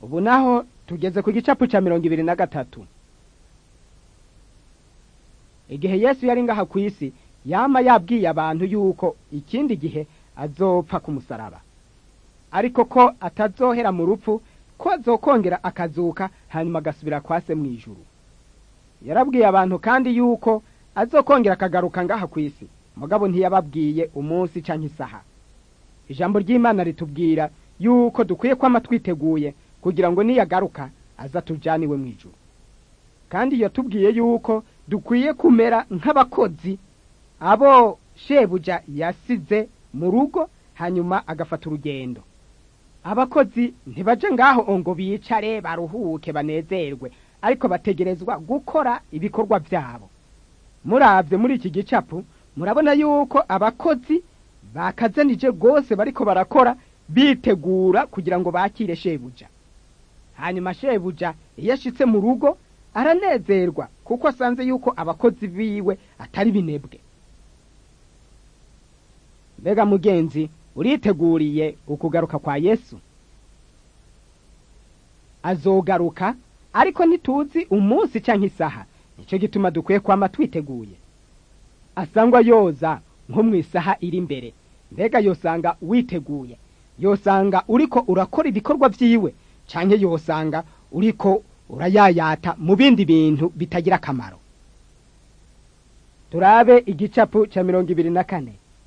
ubu naho tugeze ku gicapu ca 23. Igihe Yesu yari ngaha ku isi yama yabwiye abantu yuko ikindi gihe azopfa ku musaraba, ariko ko atazohera mu rupfu, ko azokongera akazuka hanyuma agasubira kwa se mw'ijuru. Yarabwiye abantu kandi yuko azokongera akagaruka ngaha ku isi, mugabo ntiyababwiye umunsi canke isaha. Ijambo ry'Imana ritubwira yuko dukwiye kwama twiteguye kugira ngo niyagaruka aza tujaniwe mw'ijuru. Kandi yatubwiye yuko dukwiye kumera nk'abakozi abo shebuja yasize mu rugo hanyuma agafata urugendo. Abakozi ntibaje ngaho ngo bicare baruhuke banezerwe, ariko bategerezwa gukora ibikorwa byabo. Muravye muri iki gicapu murabona yuko abakozi bakazanije gose bariko barakora bitegura kugira ngo bakire shebuja. Hanyuma shebuja iyo ashitse mu rugo aranezerwa kuko asanze yuko abakozi biwe atari binebwe. Mbega mugenzi, uriteguriye ukugaruka kwa Yesu? Azogaruka, ariko ntituzi umunsi canke isaha. Nico gituma dukwiye kwama twiteguye. Asangwa yoza nko mw'isaha iri imbere. Mbega yosanga witeguye? Yosanga uriko urakora ibikorwa vyiwe, canke yosanga uriko urayayata mu bindi bintu bitagira akamaro? Turabe igicapu ca 24.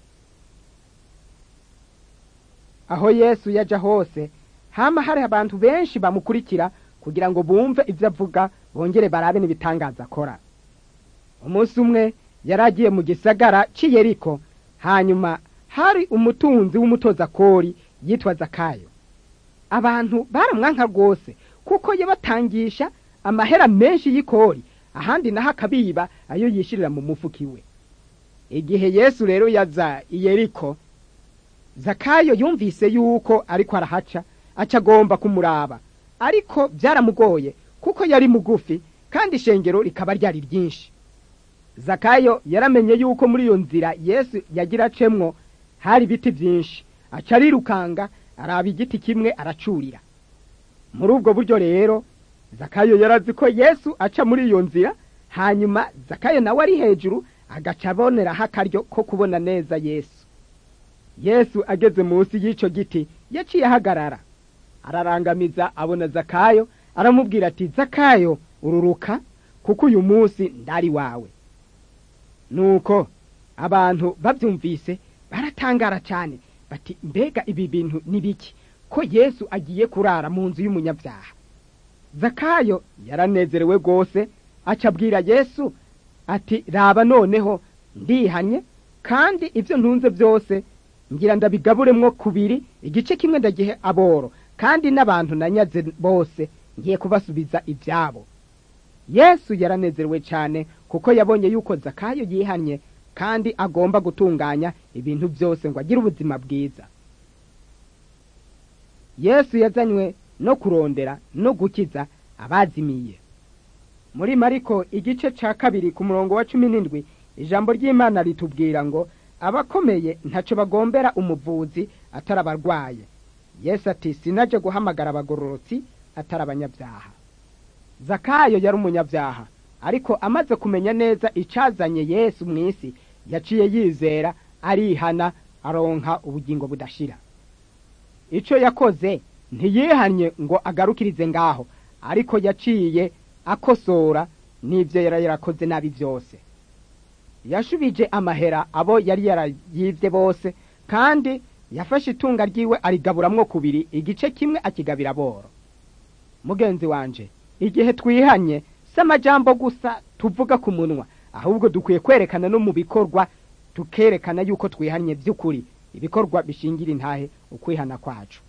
Aho Yesu yaja hose hama hari abantu benshi bamukurikira kugira ngo bumve ivyo avuga, bongere barabe n'ibitangaza akora. Umunsi umwe yaragiye mu gisagara c'i Yeriko, hanyuma hari umutunzi w'umutoza kori yitwa Zakayo. Abantu baramwanka rwose kuko yabatangisha amahera menshi y'ikori, ahandi naho akabiba ayo yishirira mu mufuki we. Igihe Yesu rero yaza i Yeriko, Zakayo yumvise yuko ariko arahaca, acagomba kumuraba, ariko byaramugoye kuko yari mugufi kandi ishengero rikaba ryari ryinshi. Zakayo yaramenye yuko muri iyo nzira Yesu yagira acemwo hari ibiti byinshi, acarirukanga araba igiti kimwe aracurira. Muri ubwo buryo rero Zakayo yarazi ko Yesu aca muri iyo nzira, hanyuma Zakayo nawe ari hejuru agaca aboneraho akaryo ko kubona neza Yesu. Yesu ageze munsi y'ico giti yaciye ahagarara, ararangamiza abona Zakayo, aramubwira ati, Zakayo ururuka kuko uyu munsi ndari wawe. Nuko abantu bavyumvise baratangara cyane bati, mbega ibi bintu nibiki ko Yesu agiye kurara mu nzu y'umunyabyaha? Zakayo yaranezerewe gose, acabwira Yesu ati, raba noneho ndihanye, kandi ivyo ntunze byose ngira ndabigaburemwo kubiri, igice kimwe ndagihe aboro, kandi n'abantu nanyaze bose ngiye kubasubiza ivyabo. Yesu yaranezerewe cyane kuko yabonye yuko Zakayo yihanye kandi agomba gutunganya ibintu byose ngo agire ubuzima bwiza. Yesu yazanywe no kurondera no gukiza abazimiye. Muri Mariko igice ca 2 ku murongo wa 17 ijambo ry'Imana ritubwira ngo abakomeye ntaco bagombera umuvuzi atarabarwaye. Yesu ati, sinaje guhamagara abagororotsi atarabanyabyaha. Zakayo yari umunyabyaha, ariko amaze kumenya neza icazanye Yesu mw'isi, yaciye yizera, arihana, aronka ubugingo budashira. Ico yakoze ntiyihanye ngo agarukirize ngaho, ariko yaciye akosora n'ivyo yarakoze nabi byose. Yashubije amahera abo yari yarayivye bose, kandi yafashe itunga ryiwe arigaburamwo kubiri, igice kimwe akigabira boro. Mugenzi wanje, igihe twihanye s'amajambo gusa tuvuga ku munwa, ahubwo dukwiye kwerekana no mu bikorwa, tukerekana yuko twihanye by'ukuri, ibikorwa bishingira intahe ukwihana kwacu.